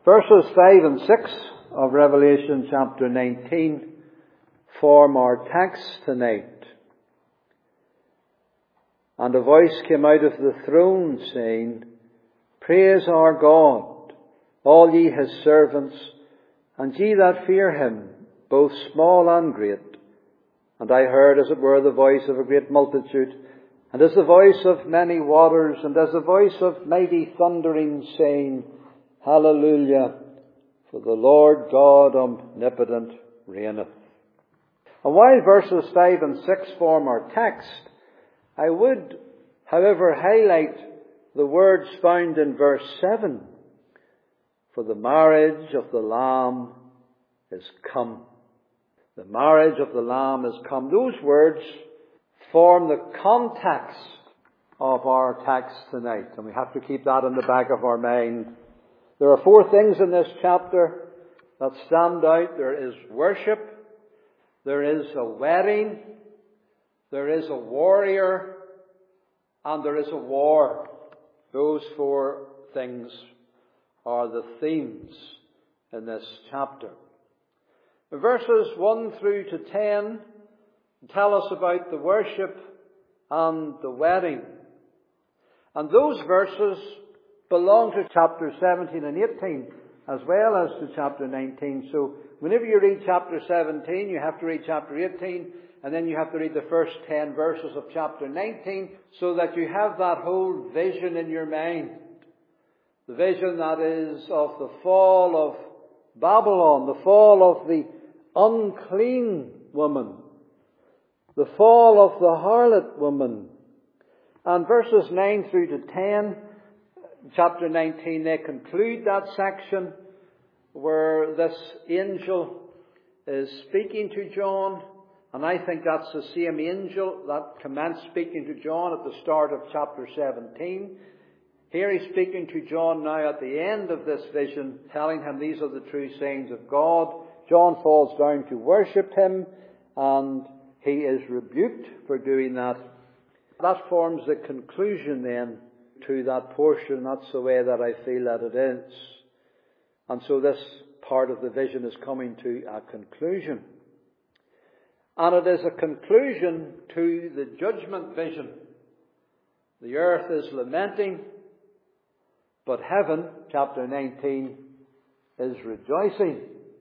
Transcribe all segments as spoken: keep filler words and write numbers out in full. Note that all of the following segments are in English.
Verses five and six of Revelation chapter nineteen form our text tonight. And a voice came out of the throne saying, Praise our God, all ye his servants, and ye that fear him, both small and great. And I heard, as it were, the voice of a great multitude, and as the voice of many waters, and as the voice of mighty thundering, saying, Hallelujah, for the Lord God omnipotent reigneth. And while verses five and six form our text, I would, however, highlight the words found in verse seven. For the marriage of the Lamb is come. The marriage of the Lamb is come. Those words form the context of our text tonight, and we have to keep that in the back of our mind. There are four things in this chapter that stand out. There is worship, there is a wedding, there is a warrior, and there is a war. Those four things are the themes in this chapter. Verses one through to ten tell us about the worship and the wedding. And those verses belong to chapter seventeen and eighteen as well as to chapter nineteen. So whenever you read chapter seventeen, you have to read chapter eighteen, and then you have to read the first ten verses of chapter nineteen so that you have that whole vision in your mind. The vision that is of the fall of Babylon, the fall of the unclean woman, the fall of the harlot woman. And verses nine through to ten, chapter nineteen, they conclude that section where this angel is speaking to John. And I think that's the same angel that commenced speaking to John at the start of chapter seventeen. Here he's speaking to John now at the end of this vision, telling him these are the true sayings of God. John falls down to worship him, and he is rebuked for doing that. That forms the conclusion then to that portion. That's the way that I feel that it is. And so this part of the vision is coming to a conclusion. And it is a conclusion to the judgment vision. The earth is lamenting, but heaven, chapter nineteen, is rejoicing.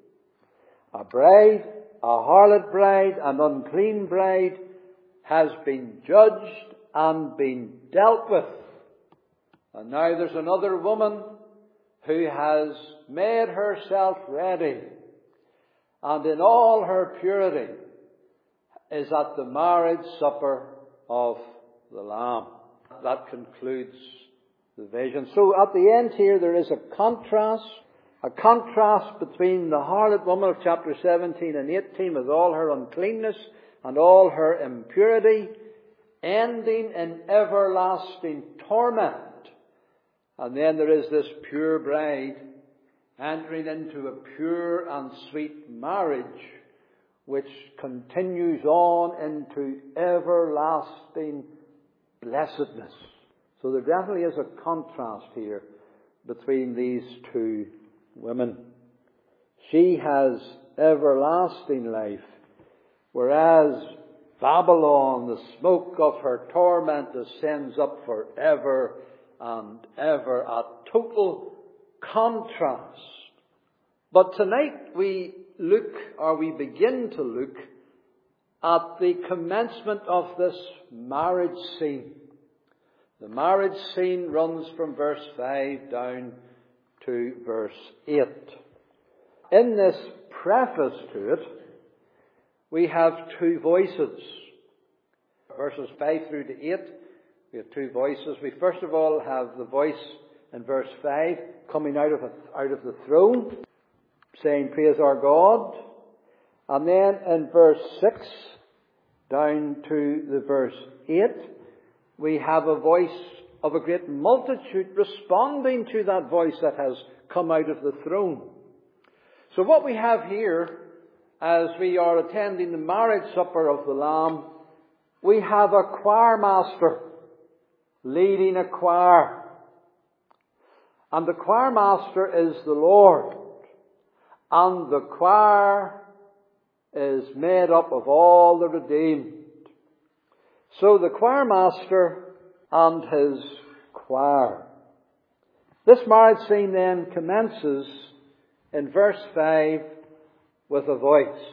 A bride, a harlot bride, an unclean bride, has been judged and been dealt with. And now there's another woman who has made herself ready, and in all her purity is at the marriage supper of the Lamb. That concludes the vision. So at the end here there is a contrast, a contrast between the harlot woman of chapter seventeen and eighteen with all her uncleanness and all her impurity, ending in everlasting torment. And then there is this pure bride entering into a pure and sweet marriage which continues on into everlasting blessedness. So there definitely is a contrast here between these two women. She has everlasting life, whereas Babylon, the smoke of her torment, ascends up forever and ever, a total contrast. But tonight we look, or we begin to look, at the commencement of this marriage scene. The marriage scene runs from verse five down to verse eight. In this preface to it, we have two voices. Verses five through to eight, we have two voices. We first of all have the voice in verse five coming out of, a, out of the throne, saying, Praise our God. And then in verse six, down to the verse eight, we have a voice of a great multitude responding to that voice that has come out of the throne. So what we have here, as we are attending the marriage supper of the Lamb, we have a choir master leading a choir. And the choir master is the Lord. And the choir is made up of all the redeemed. So the choir master and his choir. This marriage scene then commences in verse five with a voice.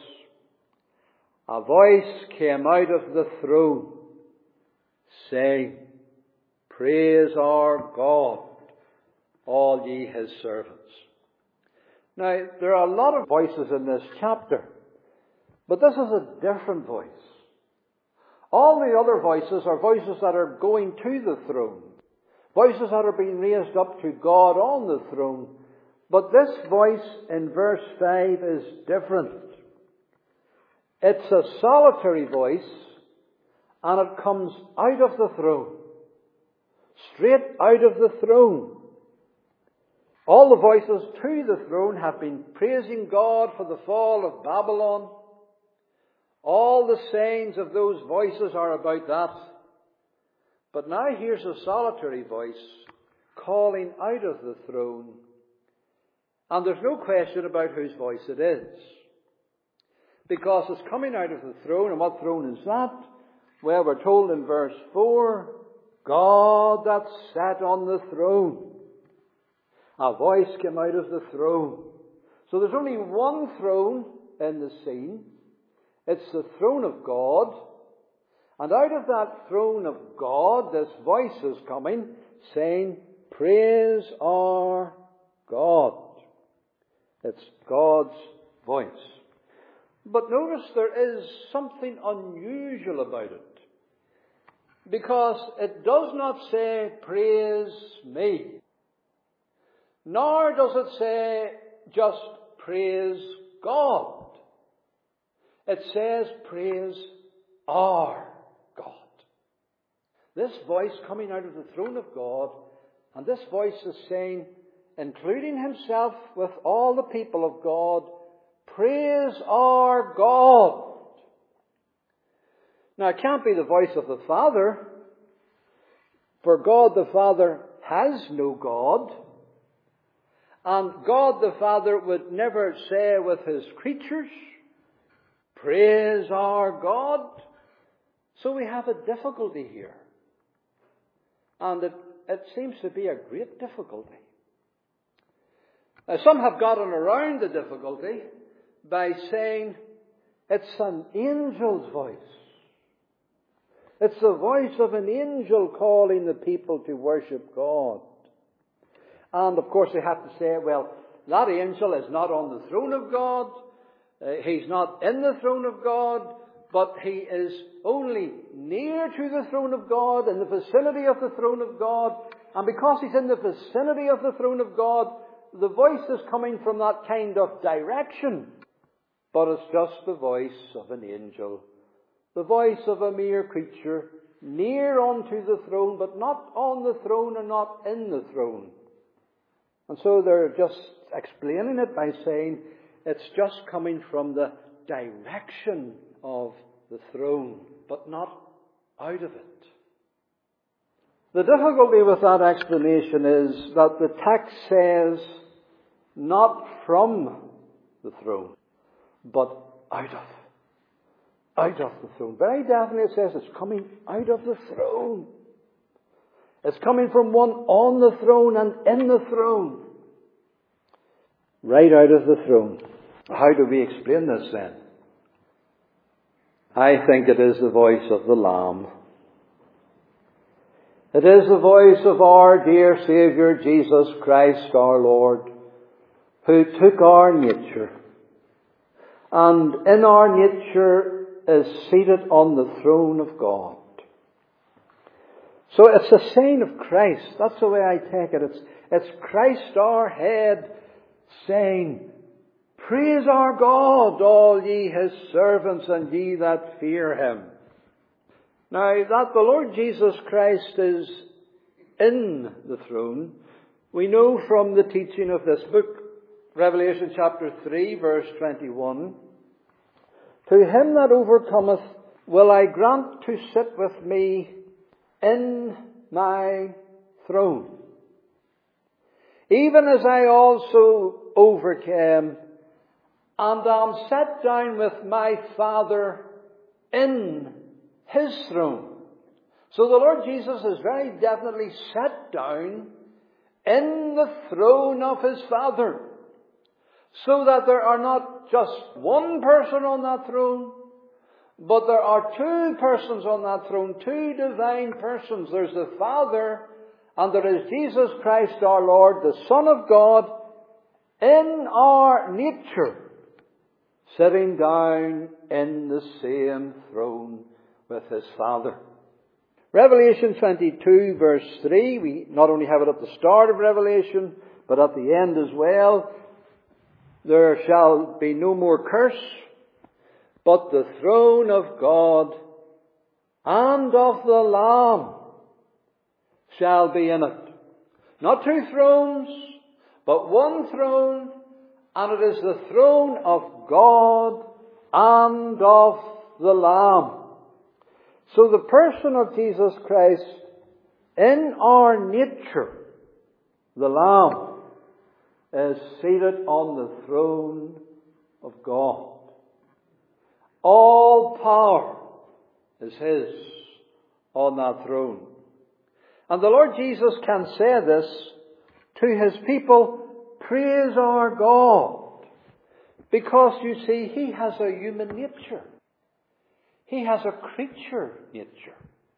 A voice came out of the throne saying, "Praise our God, all ye his servants." Now, there are a lot of voices in this chapter, but this is a different voice. All the other voices are voices that are going to the throne. Voices that are being raised up to God on the throne. But this voice in verse five is different. It's a solitary voice, and it comes out of the throne. Straight out of the throne. All the voices to the throne have been praising God for the fall of Babylon. All the sayings of those voices are about that. But now here's a solitary voice calling out of the throne. And there's no question about whose voice it is. Because it's coming out of the throne. And what throne is that? Well, we're told in verse four, God that sat on the throne. A voice came out of the throne. So there's only one throne in the scene. It's the throne of God. And out of that throne of God, this voice is coming, saying, "Praise our God." It's God's voice. But notice there is something unusual about it. Because it does not say, "Praise me." Nor does it say, just "Praise God." It says, "Praise our God." This voice coming out of the throne of God, and this voice is saying, including himself with all the people of God, "Praise our God." Now, it can't be the voice of the Father, for God the Father has no God. And God the Father would never say with his creatures, "Praise our God." So we have a difficulty here. And it, it seems to be a great difficulty. Now, some have gotten around the difficulty by saying it's an angel's voice. It's the voice of an angel calling the people to worship God. And of course they have to say, well, that angel is not on the throne of God. Uh, he's not in the throne of God, but he is only near to the throne of God, in the vicinity of the throne of God. And because he's in the vicinity of the throne of God, the voice is coming from that kind of direction. But it's just the voice of an angel. The voice of a mere creature, near unto the throne, but not on the throne and not in the throne. And so they're just explaining it by saying it's just coming from the direction of the throne, but not out of it. The difficulty with that explanation is that the text says not from the throne, but out of. Out of the throne. Very definitely it says it's coming out of the throne. It's coming from one on the throne and in the throne. Right out of the throne. How do we explain this then? I think it is the voice of the Lamb. It is the voice of our dear Saviour Jesus Christ our Lord, who took our nature and in our nature is seated on the throne of God. So it's a sign of Christ. That's the way I take it. It's, it's Christ our head saying, "Praise our God, all ye his servants and ye that fear him." Now, that the Lord Jesus Christ is in the throne, we know from the teaching of this book, Revelation chapter three, verse twenty-one. "To him that overcometh will I grant to sit with me in my throne, even as I also overcame and am set down with my Father in His throne. So the Lord Jesus is very definitely set down in the throne of His Father, so that there are not just one person on that throne, but there are two persons on that throne, two divine persons. There's the Father, and there is Jesus Christ our Lord, the Son of God, in our nature, sitting down in the same throne with His Father. Revelation twenty-two verse three, we not only have it at the start of Revelation, but at the end as well. There shall be no more curse, but the throne of God and of the Lamb shall be in it. Not two thrones, but one throne, and it is the throne of God and of the Lamb. So the person of Jesus Christ, in our nature, the Lamb, is seated on the throne of God. All power is His on that throne. And the Lord Jesus can say this to His people, praise our God. Because you see, He has a human nature. He has a creature nature.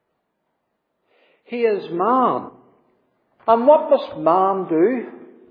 He is man. And what must man do?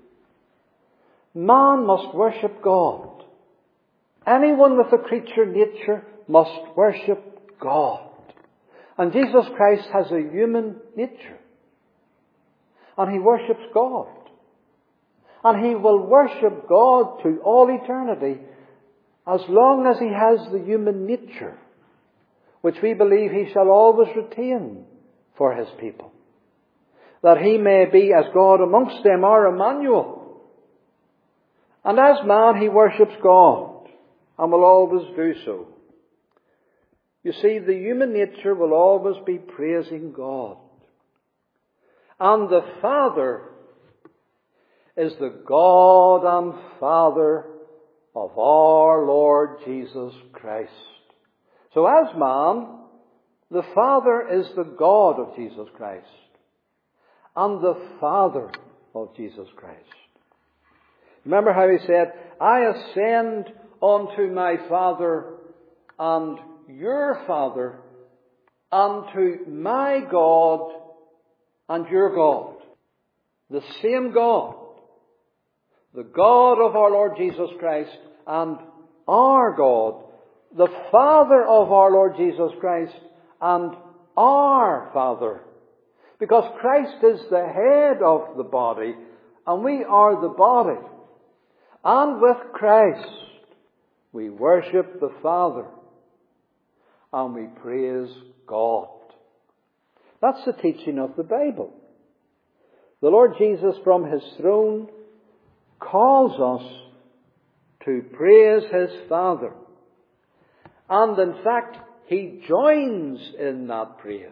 Man must worship God. Anyone with a creature nature must worship God. And Jesus Christ has a human nature. And He worships God. And He will worship God to all eternity as long as He has the human nature, which we believe He shall always retain for His people, that He may be as God amongst them, our Emmanuel. And as man, He worships God, and will always do so. You see, the human nature will always be praising God. And the Father is the God and Father of our Lord Jesus Christ. So as man, the Father is the God of Jesus Christ and the Father of Jesus Christ. Remember how He said, I ascend unto my Father and your Father, unto my God and your God. The same God. The God of our Lord Jesus Christ and our God. The Father of our Lord Jesus Christ and our Father. Because Christ is the head of the body and we are the body. And with Christ we worship the Father and we praise God. That's the teaching of the Bible. The Lord Jesus from His throne calls us to praise His Father. And in fact, He joins in that praise.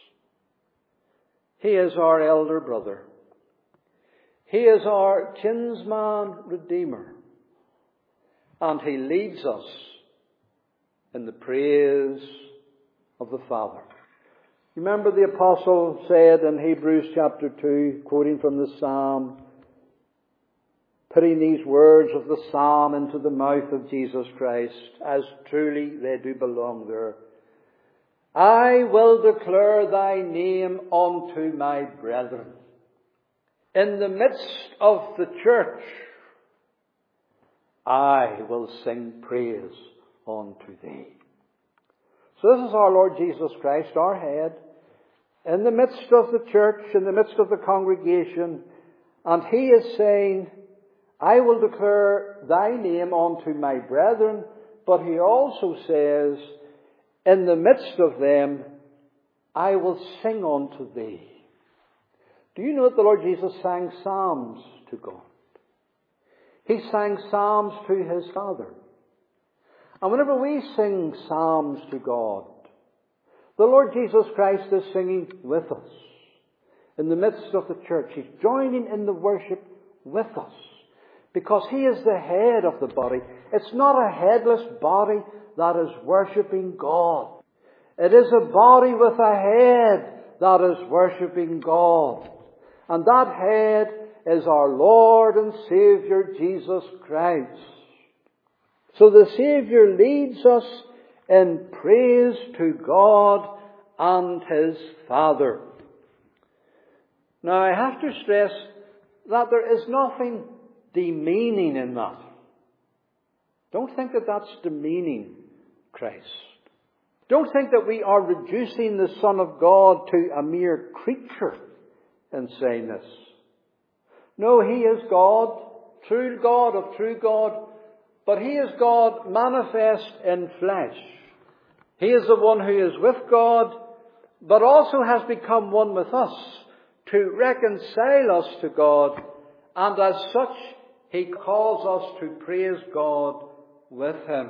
He is our elder brother. He is our kinsman redeemer. And He leads us in the praise of the Father. Remember the apostle said in Hebrews chapter two, quoting from the Psalm, putting these words of the Psalm into the mouth of Jesus Christ, as truly they do belong there. I will declare thy name unto my brethren. In the midst of the church, I will sing praise unto thee. So this is our Lord Jesus Christ, our head, in the midst of the church, in the midst of the congregation, and He is saying, I will declare thy name unto my brethren, but He also says, in the midst of them, I will sing unto thee. Do you know that the Lord Jesus sang psalms to God? He sang psalms to His Father. And whenever we sing psalms to God, the Lord Jesus Christ is singing with us in the midst of the church. He's joining in the worship with us. Because He is the head of the body. It's not a headless body that is worshipping God. It is a body with a head that is worshipping God. And that head is our Lord and Saviour Jesus Christ. So the Saviour leads us in praise to God and His Father. Now I have to stress that there is nothing demeaning in that. Don't think that that's demeaning Christ. Don't think that we are reducing the Son of God to a mere creature in saying this. No, He is God, true God of true God, but He is God manifest in flesh. He is the one who is with God, but also has become one with us to reconcile us to God, and as such He calls us to praise God with Him.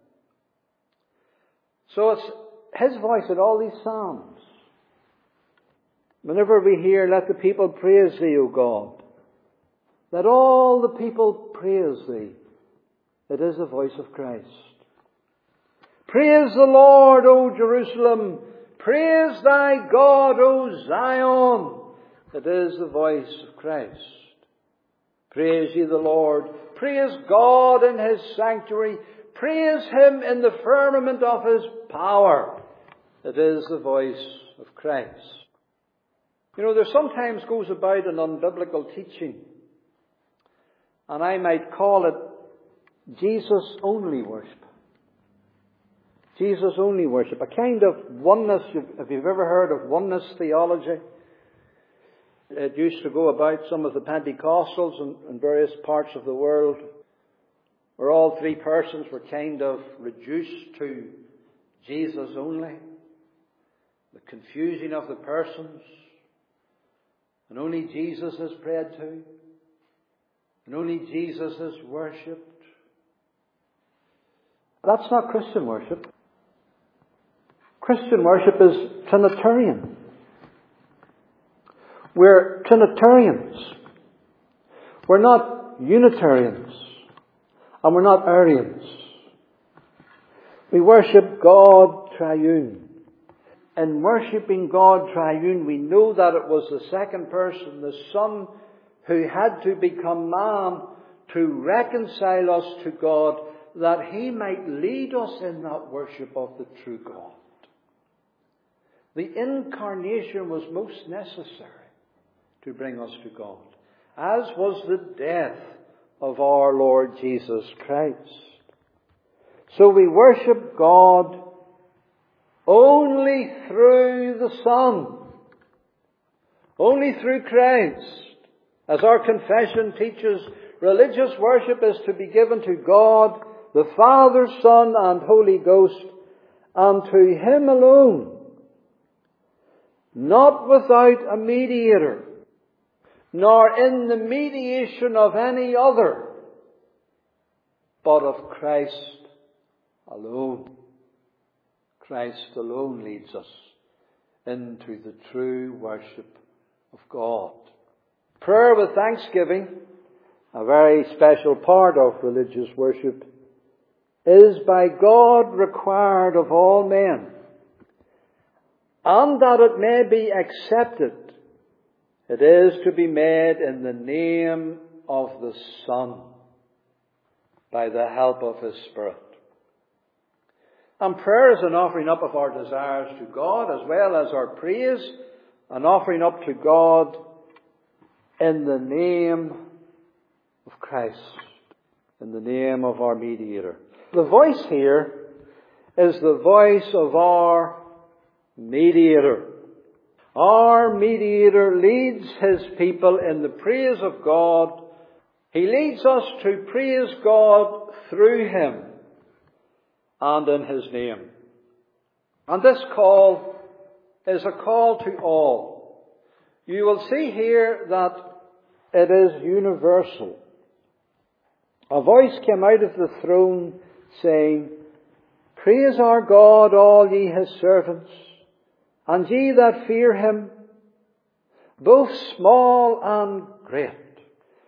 So it's His voice in all these psalms. Whenever we hear, let the people praise Thee, O God, let all the people praise Thee, it is the voice of Christ. Praise the Lord, O Jerusalem. Praise thy God, O Zion. It is the voice of Christ. Praise ye the Lord. Praise God in His sanctuary. Praise Him in the firmament of His power. It is the voice of Christ. You know, there sometimes goes about an unbiblical teaching, and I might call it Jesus only worship. Jesus only worship. A kind of oneness, if you've ever heard of oneness theology. It used to go about some of the Pentecostals in, in various parts of the world, where all three persons were kind of reduced to Jesus only. The confusing of the persons. And only Jesus is prayed to. And only Jesus is worshipped. That's not Christian worship. Christian worship is Trinitarian. We're Trinitarians. We're not Unitarians. And we're not Arians. We worship God triune. In worshipping God triune, we know that it was the second person, the Son, who had to become man to reconcile us to God, that He might lead us in that worship of the true God. The incarnation was most necessary to bring us to God, as was the death of our Lord Jesus Christ. So we worship God only through the Son, only through Christ. As our confession teaches, religious worship is to be given to God, the Father, Son, and Holy Ghost, and to Him alone, not without a mediator, nor in the mediation of any other, but of Christ alone. Christ alone leads us into the true worship of God. Prayer with thanksgiving, a very special part of religious worship, is by God required of all men, and that it may be accepted, it is to be made in the name of the Son, by the help of His Spirit. And prayer is an offering up of our desires to God, as well as our praise, an offering up to God in the name of Christ, in the name of our mediator. The voice here is the voice of our mediator. Our mediator leads His people in the praise of God. He leads us to praise God through Him and in His name. And this call is a call to all. You will see here that it is universal. A voice came out of the throne saying, Praise our God, all ye His servants, and ye that fear Him, both small and great.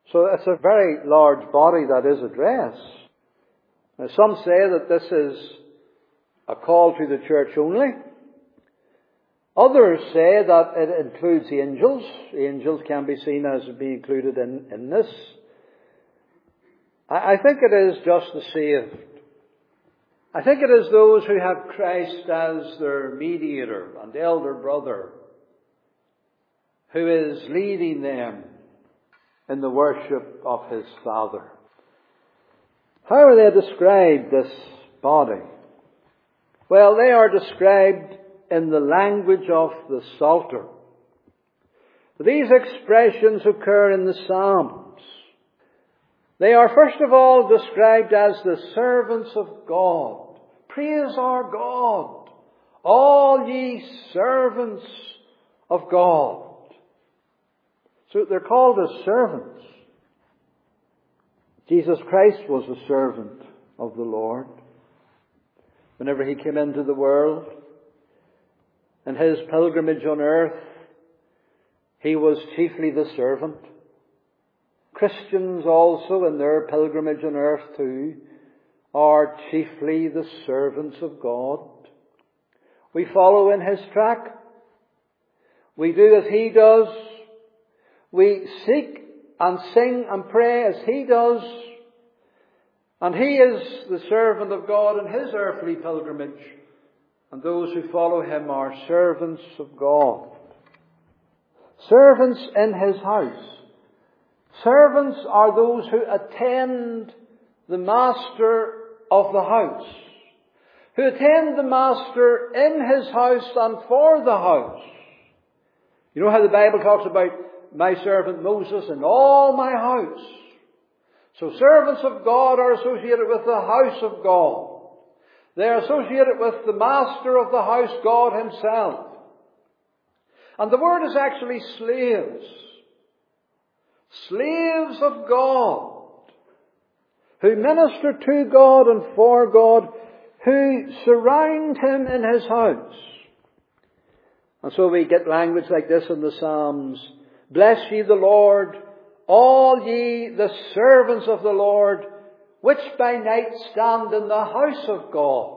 So it's a very large body that is addressed. Now, some say that this is a call to the church only. Others say that it includes angels. Angels can be seen as being included in, in this. I, I think it is just the saved. I think it is those who have Christ as their mediator and elder brother, who is leading them in the worship of his Father. How are they described, this body? Well, they are described in the language of the Psalter. These expressions occur in the Psalms. They are first of all described as the servants of God. Praise our God, all ye servants of God. So they're called as servants. Jesus Christ was a servant of the Lord. Whenever he came into the world, in his pilgrimage on earth, he was chiefly the servant. Christians also, in their pilgrimage on earth too, are chiefly the servants of God. We follow in his track. We do as he does. We seek and sing and pray as he does. And he is the servant of God in his earthly pilgrimage. And those who follow him are servants of God. Servants in his house. Servants are those who attend the master of the house. Who attend the master in his house and for the house. You know how the Bible talks about my servant Moses and all my house. So servants of God are associated with the house of God. They are associated with the master of the house, God himself. And the word is actually slaves. Slaves of God. Who minister to God and for God. Who surround him in his house. And so we get language like this in the Psalms. Bless ye the Lord, all ye the servants of the Lord, which by night stand in the house of God.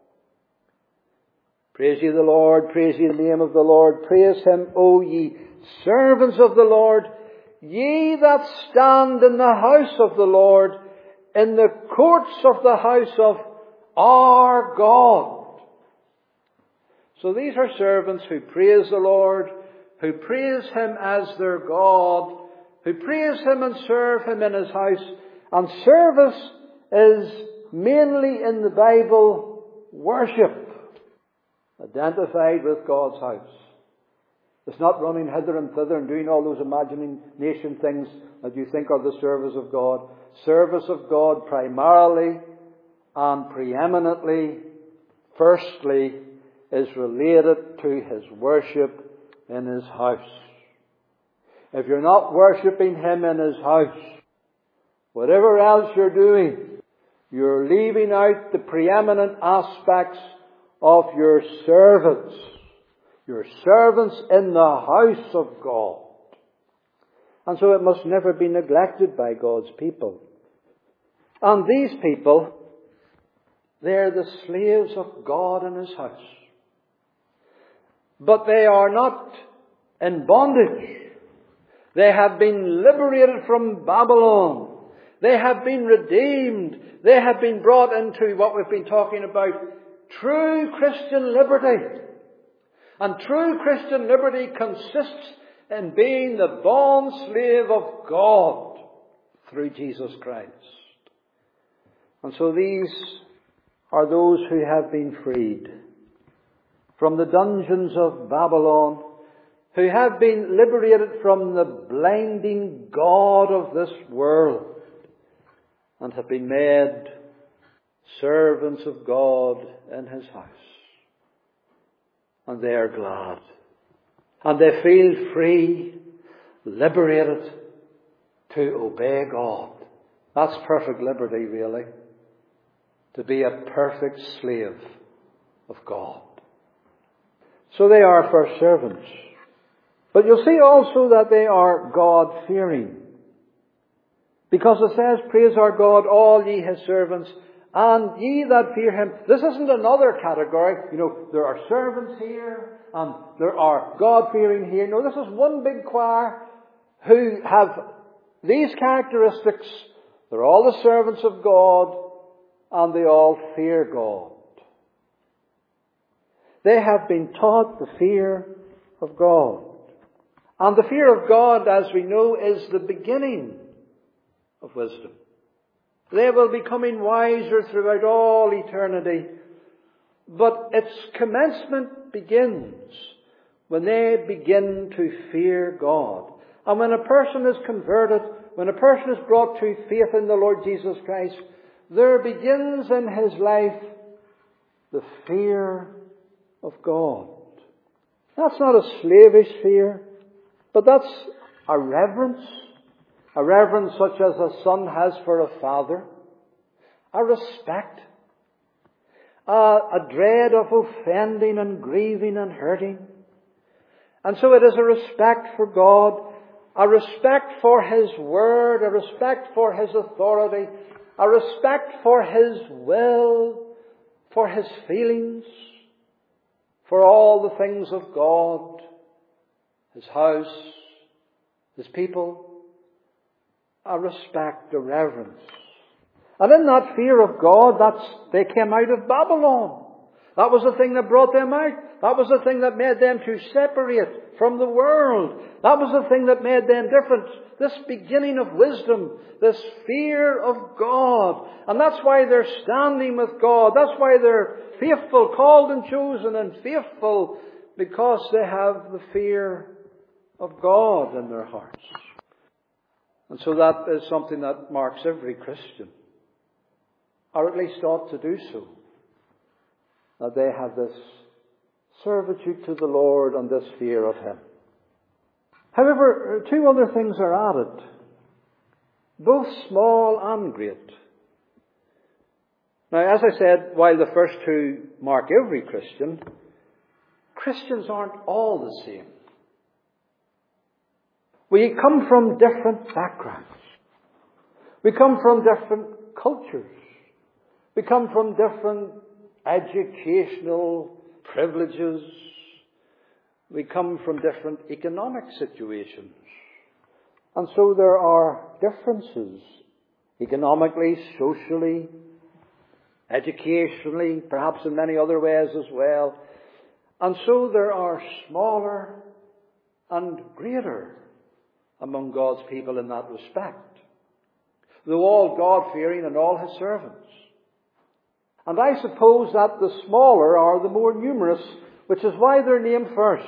Praise ye the Lord, praise ye the name of the Lord, praise him, O ye servants of the Lord, ye that stand in the house of the Lord, in the courts of the house of our God. So these are servants who praise the Lord, who praise him as their God, who praise him and serve him in his house. And service is mainly in the Bible worship, identified with God's house. It's not running hither and thither and doing all those imagination things that you think are the service of God. Service of God primarily and preeminently, firstly, is related to his worship in his house. If you're not worshipping him in his house, whatever else you're doing, you're leaving out the preeminent aspects of your servants. Your servants in the house of God. And so it must never be neglected by God's people. And these people, they're the slaves of God in his house. But they are not in bondage. They have been liberated from Babylon. They have been redeemed. They have been brought into what we've been talking about, true Christian liberty. And true Christian liberty consists in being the bond slave of God through Jesus Christ. And so these are those who have been freed from the dungeons of Babylon, who have been liberated from the blinding god of this world, and have been made servants of God in his house. And they are glad. And they feel free, liberated to obey God. That's perfect liberty, really. To be a perfect slave of God. So they are first servants. But you'll see also that they are God-fearing. Because it says, praise our God, all ye his servants, and ye that fear him. This isn't another category. You know, there are servants here, and there are God-fearing here. No, this is one big choir who have these characteristics. They're all the servants of God, and they all fear God. They have been taught the fear of God. And the fear of God, as we know, is the beginning of wisdom. They will be becoming wiser throughout all eternity. But its commencement begins when they begin to fear God. And when a person is converted, when a person is brought to faith in the Lord Jesus Christ, there begins in his life the fear of God. That's not a slavish fear, but that's a reverence. A reverence such as a son has for a father. A respect. A, a dread of offending and grieving and hurting. And so it is a respect for God. A respect for his word. A respect for his authority. A respect for his will. For his feelings. For all the things of God. His house. His people. A respect, a reverence. And in that fear of God, that's, they came out of Babylon. That was the thing that brought them out. That was the thing that made them to separate from the world. That was the thing that made them different. This beginning of wisdom, this fear of God. And that's why they're standing with God. That's why they're faithful, called and chosen and faithful, because they have the fear of God in their hearts. And so that is something that marks every Christian, or at least ought to do so, that they have this servitude to the Lord and this fear of him. However, two other things are added, both small and great. Now, as I said, while the first two mark every Christian, Christians aren't all the same. We come from different backgrounds. We come from different cultures. We come from different educational privileges. We come from different economic situations. And so there are differences economically, socially, educationally, perhaps in many other ways as well. And so there are smaller and greater among God's people in that respect, though all God-fearing and all his servants. And I suppose that the smaller are the more numerous, which is why they're named first.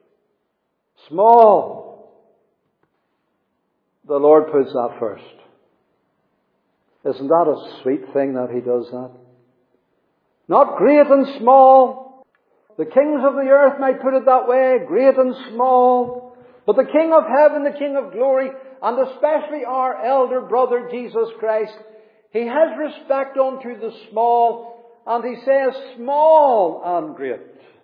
Small. The Lord puts that first. Isn't that a sweet thing that he does that? Not great and small. The kings of the earth might put it that way, great and small. But the King of heaven, the King of glory, and especially our elder brother Jesus Christ, he has respect unto the small, and he says small and great.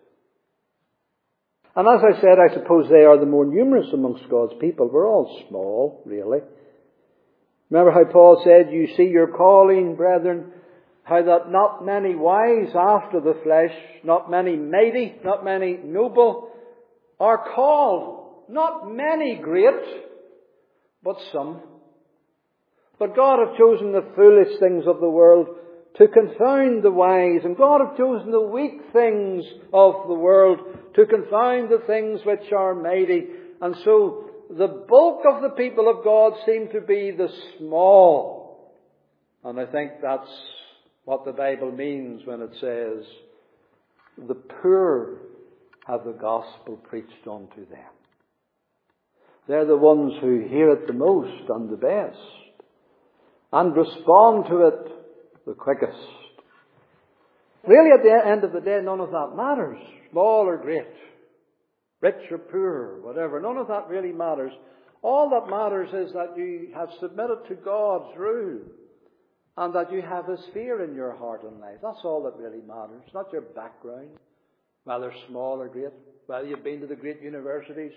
And as I said, I suppose they are the more numerous amongst God's people. We're all small, really. Remember how Paul said, you see your calling, brethren, how that not many wise after the flesh, not many mighty, not many noble, are called. Not many great, but some. But God hath chosen the foolish things of the world to confound the wise, and God hath chosen the weak things of the world to confound the things which are mighty. And so the bulk of the people of God seem to be the small. And I think that's what the Bible means when it says, the poor have the gospel preached unto them. They're the ones who hear it the most and the best, and respond to it the quickest. Really, at the end of the day, none of that matters. Small or great, rich or poor, whatever. None of that really matters. All that matters is that you have submitted to God's rule, and that you have his fear in your heart and life. That's all that really matters. Not your background, whether small or great, whether you've been to the great universities,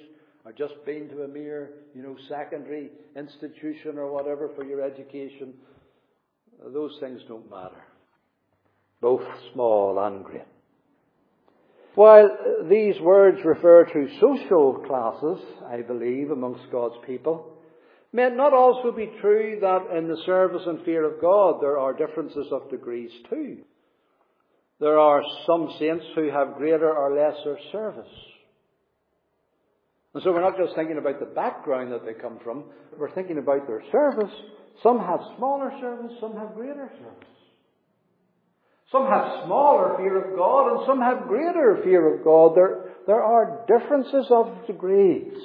or just been to a mere, you know, secondary institution or whatever for your education. Those things don't matter. Both small and great. While these words refer to social classes, I believe, amongst God's people, may it not also be true that in the service and fear of God there are differences of degrees too? There are some saints who have greater or lesser service. And so we're not just thinking about the background that they come from, we're thinking about their service. Some have smaller service, some have greater service. Some have smaller fear of God and some have greater fear of God. There, there are differences of degrees.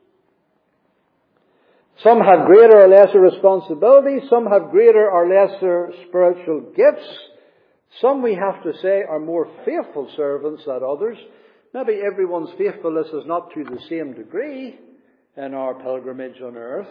Some have greater or lesser responsibilities. Some have greater or lesser spiritual gifts. Some, we have to say, are more faithful servants than others. Maybe everyone's faithfulness is not to the same degree in our pilgrimage on earth.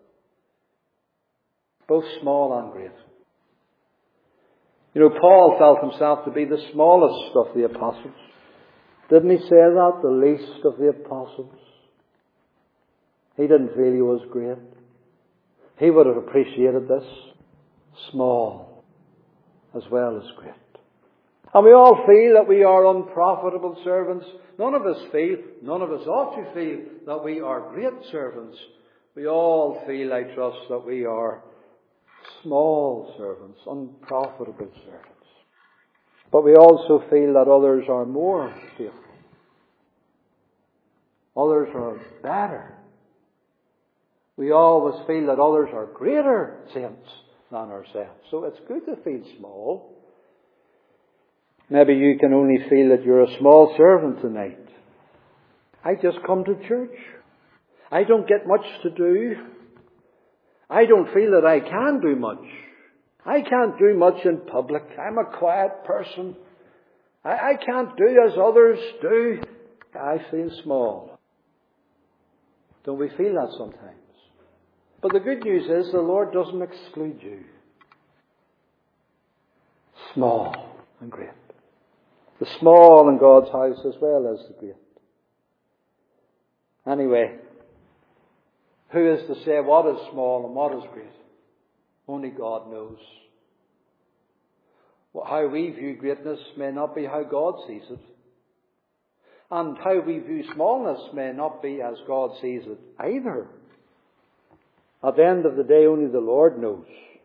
Both small and great. You know, Paul felt himself to be the smallest of the apostles. Didn't he say that? The least of the apostles. He didn't feel he was great. He would have appreciated this. Small as well as great. And we all feel that we are unprofitable servants. None of us feel, none of us ought to feel that we are great servants. We all feel, I trust, that we are small servants, unprofitable servants. But we also feel that others are more faithful. Others are better. We always feel that others are greater saints than ourselves. So it's good to feel small. Maybe you can only feel that you're a small servant tonight. I just come to church. I don't get much to do. I don't feel that I can do much. I can't do much in public. I'm a quiet person. I, I can't do as others do. I feel small. Don't we feel that sometimes? But the good news is the Lord doesn't exclude you. Small and great. The small in God's house as well as the great. Anyway, who is to say what is small and what is great? Only God knows. Well, how we view greatness may not be how God sees it. And how we view smallness may not be as God sees it either. At the end of the day, only the Lord knows.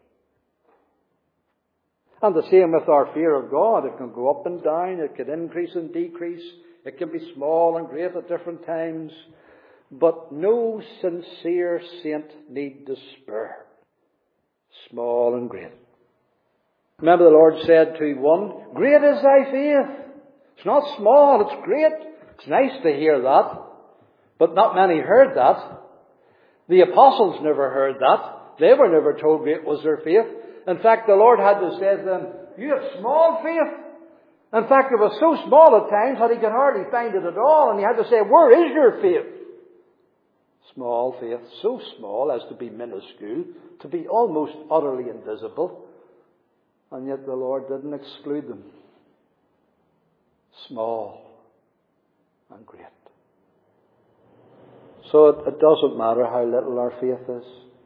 And the same with our fear of God. It can go up and down. It can increase and decrease. It can be small and great at different times. But no sincere saint need despair. Small and great. Remember the Lord said to one, "Great is thy faith." It's not small, it's great. It's nice to hear that. But not many heard that. The apostles never heard that. They were never told great was their faith. In fact, the Lord had to say to them, "You have small faith." In fact, it was so small at times that he could hardly find it at all. And he had to say, "Where is your faith?" Small faith, so small as to be minuscule, to be almost utterly invisible. And yet the Lord didn't exclude them. Small and great. So it, it doesn't matter how little our faith is.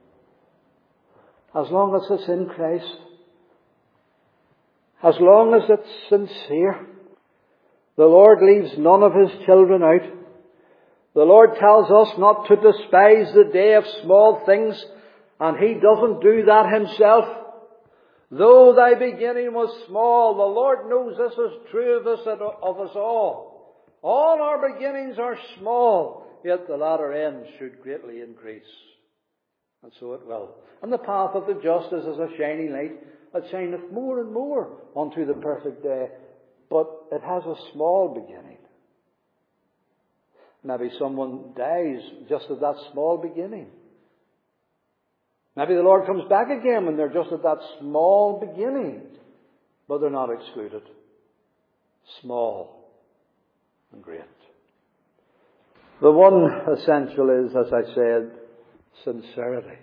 As long as it's in Christ. As long as it's sincere. The Lord leaves none of His children out. The Lord tells us not to despise the day of small things, and He doesn't do that Himself. Though thy beginning was small, the Lord knows this is true of us, of us all. All our beginnings are small, yet the latter end should greatly increase. And so it will. And the path of the just is as a shining light that shineth more and more unto the perfect day. But it has a small beginning. Maybe someone dies just at that small beginning. Maybe the Lord comes back again when they're just at that small beginning. But they're not excluded. Small and great. The one essential is, as I said, sincerity.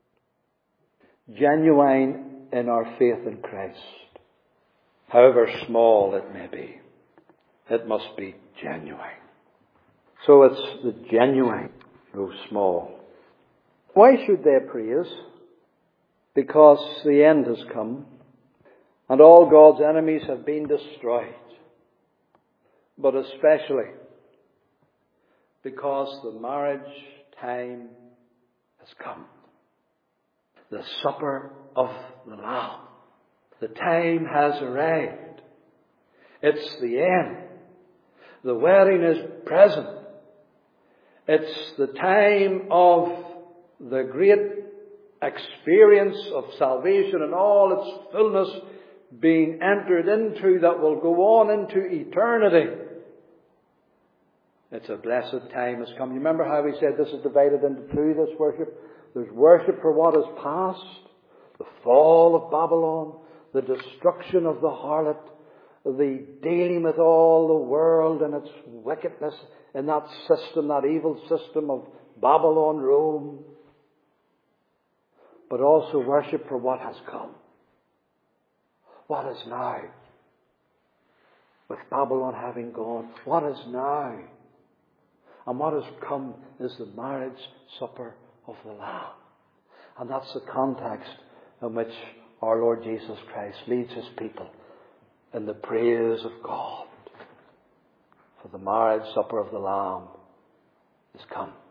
Genuine in our faith in Christ. However small it may be. It must be genuine. So it's the genuine grow small. Why should they praise? Because the end has come and all God's enemies have been destroyed. But especially because the marriage time has come. The supper of the Lamb. The time has arrived. It's the end. The wedding is present. It's the time of the great experience of salvation and all its fullness being entered into that will go on into eternity. It's a blessed time has come. You remember how we said this is divided into two, this worship? There's worship for what is past, the fall of Babylon, the destruction of the harlot, the dealing with all the world and its wickedness in that system, that evil system of Babylon, Rome. But also worship for what has come. What is now? With Babylon having gone, what is now? And what has come is the marriage supper of the Lamb. And that's the context in which our Lord Jesus Christ leads His people in the praise of God. For the marriage supper of the Lamb is come.